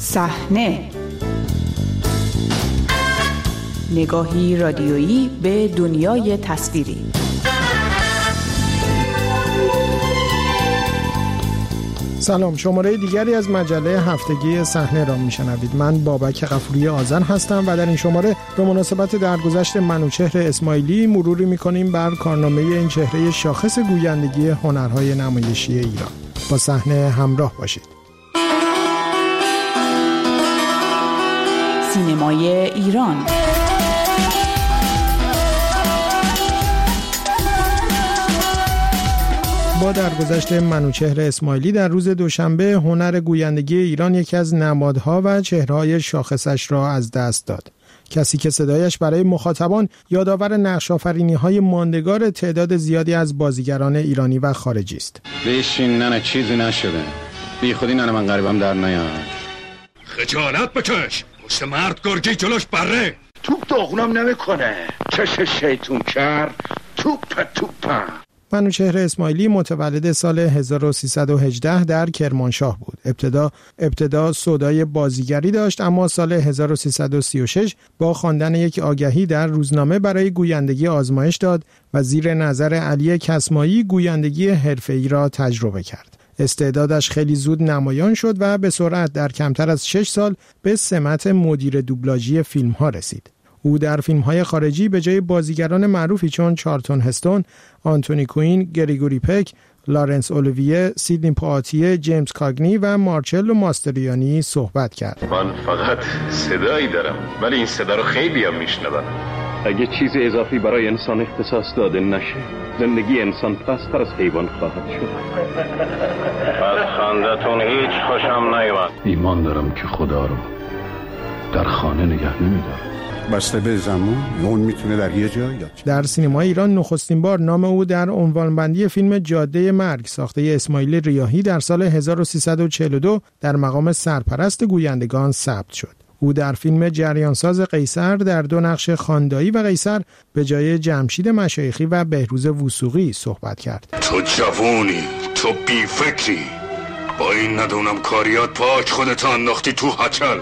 صحنه، نگاهی رادیویی به دنیای تصویری. سلام، شماره دیگری از مجله هفتگی صحنه را میشنوید. من بابک غفوری آذن هستم و در این شماره به مناسبت درگذشت منوچهر اسماعیلی مروری میکنیم بر کارنامه این چهره شاخص گویندگی هنرهای نمایشی ایران. با صحنه همراه باشید. سینمای ایران. با درگذشت منوچهر اسماعیلی در روز دوشنبه هنر گویندگی ایران یکی از نمادها و چهره‌های شاخصش را از دست داد. کسی که صدایش برای مخاطبان یادآور نقش‌آفرینی‌های ماندگار تعداد زیادی از بازیگران ایرانی و خارجی است. بشین، نه چیزی نشده. بی خودی من غریبم در نیاد. خجالت بکش. پشت مرد گرگی جلوش بره. توپ داغونم نمیکنه. چش شیطون کرد. توپ. منوچهر اسماعیلی متولد سال 1318 در کرمانشاه بود. ابتدا سودای بازیگری داشت، اما سال 1336 با خواندن یک آگهی در روزنامه برای گویندگی آزمایش داد و زیر نظر علی کسمایی گویندگی حرفه‌ای را تجربه کرد. استعدادش خیلی زود نمایان شد و به سرعت در کمتر از 6 سال به سمت مدیر دوبلاژی فیلم‌ها رسید. او در فیلم‌های خارجی به جای بازیگران معروفی چون چارلتون هستون، آنتونی کوین، گریگوری پک، لارنس اولیویه، سیدنی پوآتیه، جیمز کاگنی و مارچلو ماستریانی صحبت کرد. من فقط صدایی دارم، ولی این صدا رو خیلی هم میشنون. اگه چیز اضافی برای انسان اختصاص داده نشه، زندگی انسان پستر از حیوان خواهد شد. از خندتون هیچ خوشم نیومد. ایمان دارم که خدا رو در خانه نگه نمیداره. بسته به زمان اون میتونه در یه جای داشته. در سینمای ایران نخستین بار نام او در عنوانبندی فیلم جاده مرگ ساخته اسماعیل ریاحی در سال 1342 در مقام سرپرست گویندگان ثبت شد. او در فیلم جریانساز قیصر در دو نقش خاندایی و قیصر به جای جمشید مشایخی و بهروز وثوقی صحبت کرد. تو جوونی، تو بی فکری، با این ندونم کاریات پاک خودت انداختی تو هچل.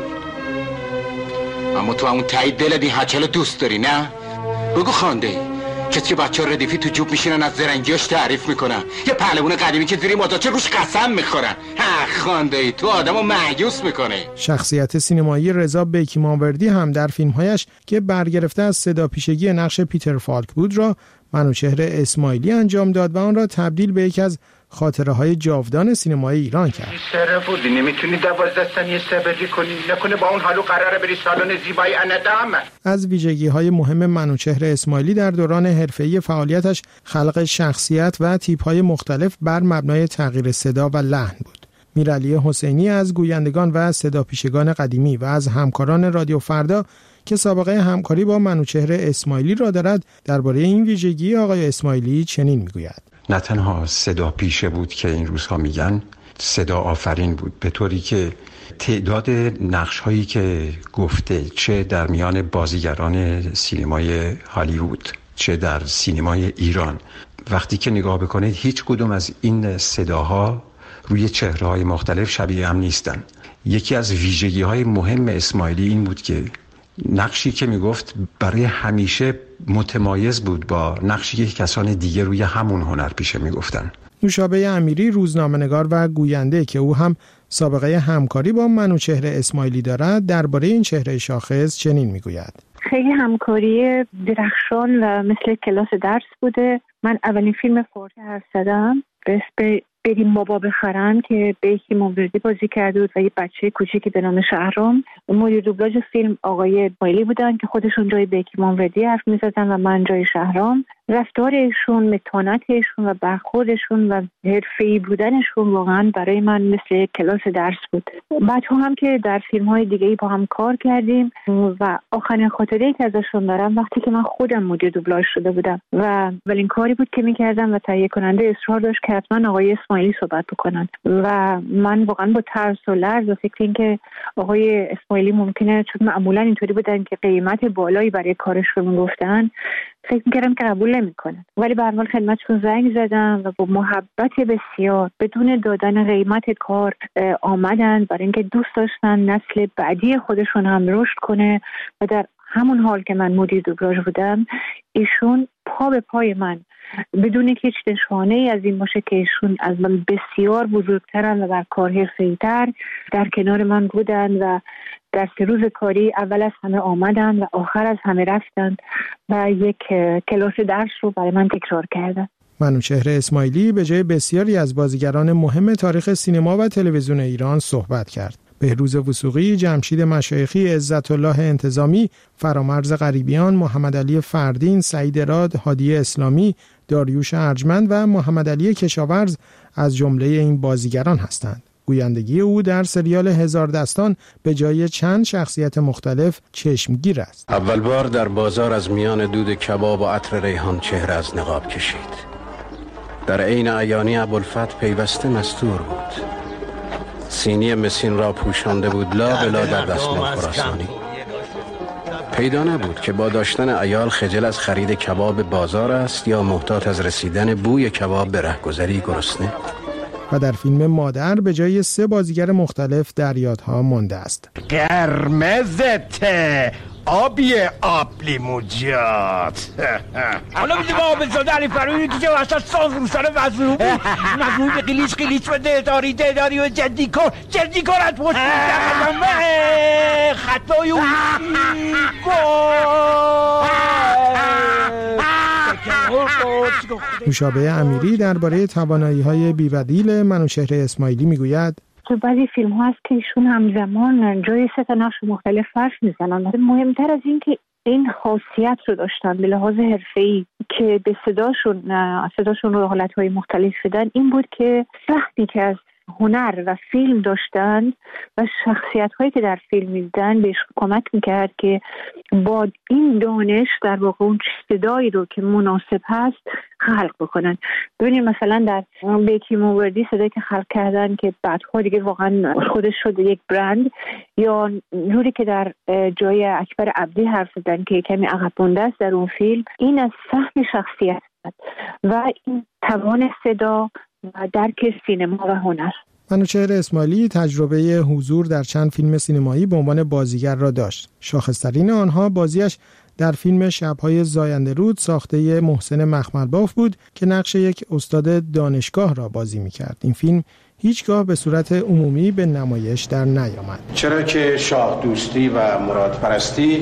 اما تو همون تایید دلت این هچل دوست داری، نه؟ بگو خانده ای کسی که بچه ها ردیفی تو جوب میشینن از زرنگیاش تعریف میکنن، یه پهلوان قدیمی که زیری ماتاچه روش قسم میخورن. خانده ای تو آدمو مایوس میکنه. شخصیت سینمایی رضا بیکیمانوردی هم در فیلمهایش که برگرفته از صداپیشگی نقش پیتر فالک بود را منوچهر اسماعیلی انجام داد و آن را تبدیل به یک از خاطره‌های جاودان سینمای ایران کرد. سره بودی نمیتونی 12 ثانیه صبری کنی، نکنه با اون حالو قراره بری سالن زیبایی اندام. از ویژگی‌های مهم منوچهر اسماعیلی در دوران حرفه‌ای فعالیتش خلق شخصیت و تیپ‌های مختلف بر مبنای تغییر صدا و لحن بود. میرعلی حسینی از گویندگان و صداپیشگان قدیمی و از همکاران رادیو فردا که سابقه همکاری با منوچهر اسماعیلی را دارد درباره این ویژگی آقای اسماعیلی چنین میگوید: نه تنها صدا پیشه بود که این روزها میگن، صدا آفرین بود، به طوری که تعداد نقش هایی که گفته چه در میان بازیگران سینمای هالیوود چه در سینمای ایران، وقتی که نگاه بکنید هیچ کدوم از این صداها روی چهره‌های مختلف شبیه هم نیستن. یکی از ویژگی‌های مهم اسماعیلی این بود که نقشی که میگفت برای همیشه متمایز بود با نقشی که کسان دیگه روی همون هنر پیشه میگفتن. نوشابه امیری روزنامه‌نگار و گوینده که او هم سابقه همکاری با منوچهر اسماعیلی دارد درباره این چهره شاخص چنین میگوید: خیلی همکاری درخشان و مثل کلاس درس بوده. من اولین فیلم فورتی حرف زدم به اسم بریم بابا بخرن که بیکیمانوردی بازی کرده بود و یه بچه کوچیکی به نام شهرام. مدیر دوبلاژ فیلم آقای اسماعیلی بودن که خودشون جای بیکیمانوردی حرف می‌زدن و من جای شهرام. رفتار ایشون، متانت ایشون و برخوردشون و حرفه‌ای بودنشون واقعا برای من مثل کلاس درس بود. بعدها هم که در فیلم‌های دیگه‌ای با هم کار کردیم و آخرین خاطره‌ای که ازشون دارم وقتی که من خودم مدیر دوبلاژ شده بودم و اولین کاری بود که می‌کردم و تهیه کننده اصرار داشت که حتما آقای اسماعیلی صحبت بکنن و من واقعا با ترس و لرز و فکر این که آقای اسماعیلی ممکنه، چون معمولا اینطوری بودن که قیمت بالایی برای کارش رو میگفتن، فکر میکردم که قبول نمیکنن، ولی به هر حال خدمتشون زنگ زدم و با محبت بسیار بدون دادن قیمت کار آمدن، برای اینکه دوست داشتن نسل بعدی خودشون هم رشد کنه و در همون حال که من مدیر دوبلاژ بودم ایشون پا به پای من بدون که هیچ نشانه‌ای از این باشه که ایشون از من بسیار بزرگترن و در کار حرفه‌ای‌تر در کنار من بودن و در 3 روز کاری اول از همه آمدن و آخر از همه رفتن و یک کلاس درس رو برای من تکرار کردن. منوچهر اسماعیلی به جای بسیاری از بازیگران مهم تاریخ سینما و تلویزیون ایران صحبت کرد. بهروز وثوقی، جمشید مشایخی، عزت الله انتظامی، فرامرز غریبیان، محمد علی فردین، سعید راد، هادی اسلامی، داریوش ارجمند و محمد علی کشاورز از جمله این بازیگران هستند. گویندگی او در سریال هزار دستان به جای چند شخصیت مختلف چشمگیر است. اول بار در بازار از میان دود کباب و عطر ریحان چهره از نقاب کشید. در عین عیانی ابوالفتح پیوسته مستور بود. سینی مسین را پوشانده بود لا بلا در دستمال خراسانی. پیدا نبود که با داشتن عیال خجل از خرید کباب بازار است یا محتاط از رسیدن بوی کباب به رهگذری گرسنه. و در فیلم مادر به جای 3 بازیگر مختلف در یادها مانده است. قرمزته آبی آبلیموجات. حالا میده با آب زاده علی فرویی که واسه ساز روسانه مظلوم به قلیش بده داری و جدی کارت پشت خطای اون مشابه امیری درباره توانایی‌های بی‌بدیل منوچهر اسماعیلی میگوید تو بعضی فیلم ها هست که ایشون همزمان جای 3 نقش مختلف فرش میزنن. مهمتر از این که این خاصیت رو داشتن به لحاظ حرفه‌ای که به صداشون رو حالتهای مختلف شدن، این بود که وقتی که از هنر و فیلم داشتند و شخصیت هایی که در فیلم میدن بهش کمک میکرد که با این دانش در واقع اون صدایی رو که مناسب هست خلق بکنن. ببینید مثلا در بیکی موردی صدایی که خلق کردن که بعدها دیگه واقعا خودش شده یک برند، یا جوری که در جای اکبر عبدی حرف زدن که کمی عقب مونده است در اون فیلم، این از فهم شخصیت و این توان صدا و درک سینما و هنر. منوچهر اسماعیلی تجربه حضور در چند فیلم سینمایی به عنوان بازیگر را داشت. شاخص‌ترین آنها بازیش در فیلم شب‌های زاینده رود ساخته محسن مخملباف بود که نقش یک استاد دانشگاه را بازی می‌کرد. این فیلم هیچگاه به صورت عمومی به نمایش در نیامد. چرا که شاه دوستی و مراد پرستی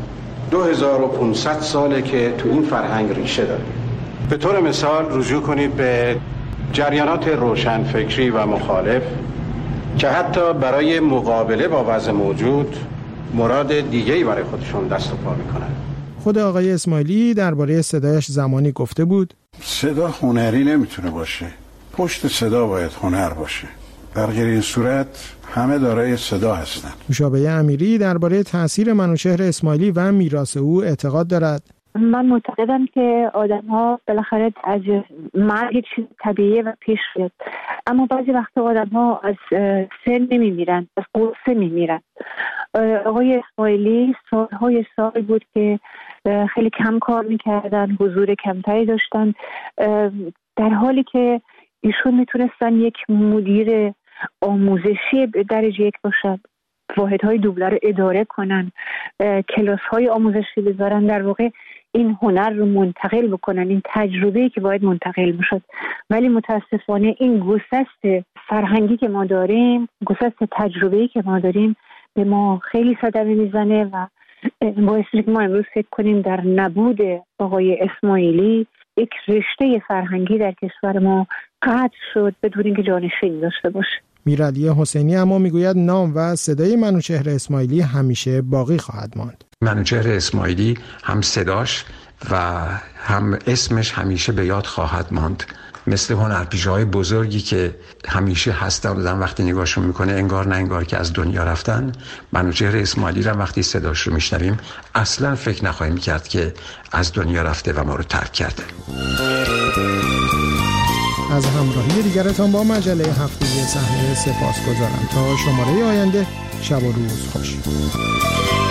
2500 ساله که تو این فرهنگ ریشه داره. به طور مثال رجوع کنید به جریانات روشنفکری و مخالف که حتی برای مقابله با وضع موجود مراد دیگه‌ای برای خودشون دست و پا میکنن. خود آقای اسماعیلی درباره صدایش زمانی گفته بود صدا هنری نمیتونه باشه، پشت صدا باید هنر باشه، در غیر این صورت همه دارای صدا هستند. مشابه امیری درباره تأثیر منوچهر اسماعیلی و میراث او اعتقاد دارد. من معتقدم که آدم‌ها بالاخره از مرگ چیز طبیعیه و پیش میاد، اما بعضی وقتا آدم‌ها از سن نمیمیرن، از قصه میمیرن. آقای اسماعیلی سالهای سال بود که خیلی کم کار میکردن، حضور کمتری داشتن، در حالی که ایشون میتونستن یک مدیر آموزشی درجه 1 باشن، واحدهای دوبله رو اداره کنن، کلاس‌های آموزشی بذارن، در واقع این هنر رو منتقل بکنن، این تجربه‌ای که باید منتقل بشد. ولی متاسفانه این گسست فرهنگی که ما داریم، گسست تجربه‌ای که ما داریم به ما خیلی صدمه میزنه و باعث میشه که ما امروز فکر کنیم در نبود آقای اسماعیلی یک رشته فرهنگی در کشور ما قطع شد بدون اینکه جانشین داشته باشه. میرعلی حسینی اما میگوید نام و صدای منوچهر اسماعیلی همیشه باقی خواهد ماند. منوچهر اسماعیلی هم صداش و هم اسمش همیشه به یاد خواهد ماند. مثل هنرپیشه‌های بزرگی که همیشه هستن و وقتی نگاهشون میکنه انگار نه انگار که از دنیا رفتن. منوچهر اسماعیلی را وقتی صداش رو میشنویم اصلا فکر نخواهیم کرد که از دنیا رفته و ما رو ترک کرده. از همراهی دیگرتان با مجله هفتگی صحنه سپاسگزارم. تا شماره آینده، شب و روز خوش.